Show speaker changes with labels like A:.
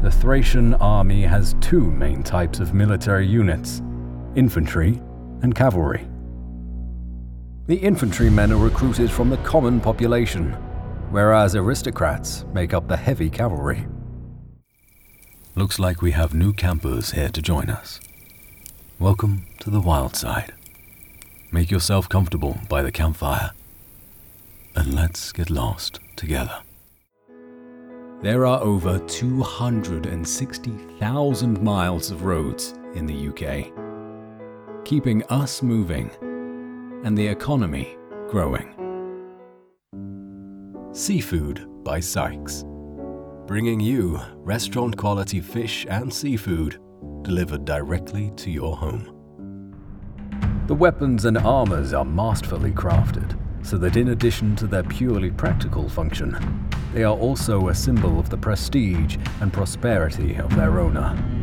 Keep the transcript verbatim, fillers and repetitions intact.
A: The Thracian army has two main types of military units: infantry and cavalry. The infantrymen are recruited from the common population, whereas aristocrats make up the heavy cavalry. Looks like we have new campers here to join us. Welcome to the wild side. Make yourself comfortable by the campfire, and let's get lost together. There are over two hundred sixty thousand miles of roads in the U K, keeping us moving and the economy growing. Seafood by Sykes, bringing you restaurant-quality fish and seafood delivered directly to your home. The weapons and armors are masterfully crafted, so that in addition to their purely practical function, they are also a symbol of the prestige and prosperity of their owner.